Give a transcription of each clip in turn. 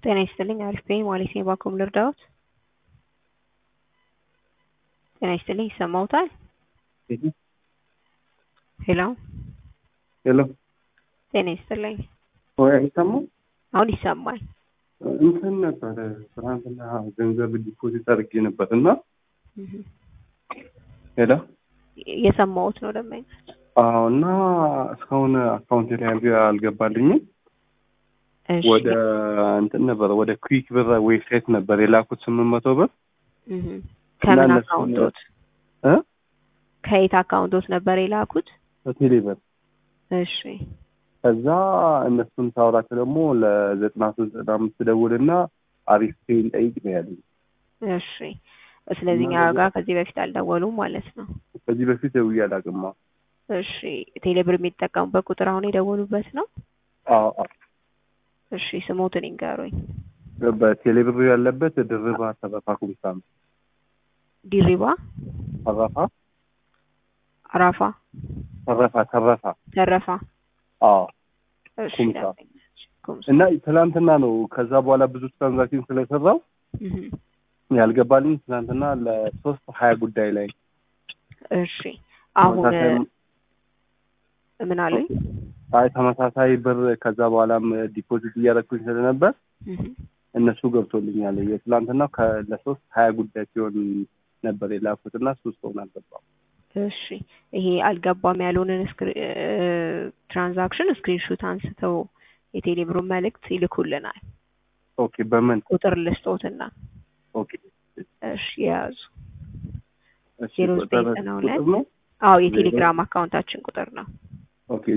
ጤና ይስጥልኝ አሪፍ ነኝ ማለት ነው። ባኮም ልርዳዎት? ጤና ይስጥልኝ ይሰማዎታል? ሄሎ ሄሎ ጤና ይስጥልኝ። ወይ አይሰማም? አሁን ይሰማል። እንትን ነበር ትናንትና ገንዘብ ዲፖዚት አድርጌ ነበርና ሄሎ የሰማሁት ነው ደምበኛ። አዎ እና እስካሁን አካውንት ላይ አልገባልኝም። እሺ ወደ እንትን ነበር ወደ ኩዊክ ብር ዌብሳይት ነበር የላኩት 800 ብር ከምን አካውንቶት ከየት አካውንቶት ነበር የላኩት? በቴሌ ብር። እሺ ከዛ እነሱን ታውራት ደግሞ ለ9395 ደውልና አሪፍ ፔን ጠይቅ ነው ያለኝ። እሺ ስለዚህ እኛ ጋር ከዚህ በፊት አልደወሉም ማለት ነው። ከዚህ በፊት ደውዬ አላውቅም። እሺ ቴሌ ብር የሚጠቀሙበት ቁጥር አሁን የደወሉበት ነው? አዎ። እሺ ስሞትን ይንገሩኝ። በቴሌ ብር ያለበት ድርባ ተረፋ ኩምሳ ነው። ዲሪባ ተረፋ አራፋ ተረፋ አዎ። እሺ እና ትናንትና ነው ከዛ በኋላ ብዙ ትራንዛክሽን ስለሰራው ያልገባልኝ ትናንትና ለ3:20 ጉዳይ ላይ። እሺ አሁን ምን አለኝ? አይ ተመሳሳይ ብር ከዛ በኋላም ዲፖዚት እያደረኩኝ ስለነበር እነሱ ገብቶልኛል። የትናንትና ለ3:20 ጉዳይ ሲሆን ነበር የላኩትና 3 ሆነ አልገባም። እሺ ይሄ አልገባም ያሉንን ትራንዛክሽን ስክሪንሾት አንስተው የቴሌ ብር መልእክት ይልኩልናል። ኦኬ በምን ቁጥር ልስጦትና? ኦኬ እሺ ያዙ። እሺ 0992 አዎ የቴሌግራም አካውንታችን ቁጥር ነው። ኦኬ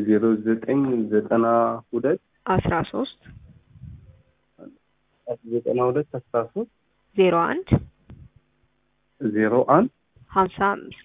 0992 13 92 13 01 01 55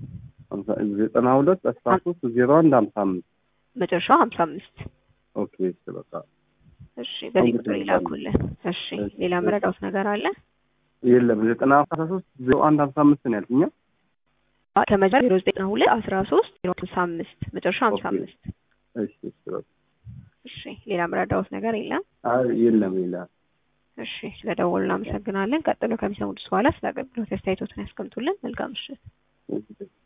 92 13 01 55 መጨረሻው 55። ኦኬ በቃ እሺ በዚህ ቁጥር ይላኩልን። እሺ ሌላ መረዳት ነገር አለ? የለም 93 01 55 ነው ያልኩኝ። ከመጀመሪያ 0992 13 05 መጨረሻ 55። እሺ በቃ እሺ ሌላ መረዳት ነገር የለም? አይ የለም። እሺ ስለደወሉ እናመሰግናለን። ቀጥሎ ከሚሰሙት በኋላ ስለ አገልግሎት አስተያየቶትን ያስቀምጡልን። መልካም ምሽት።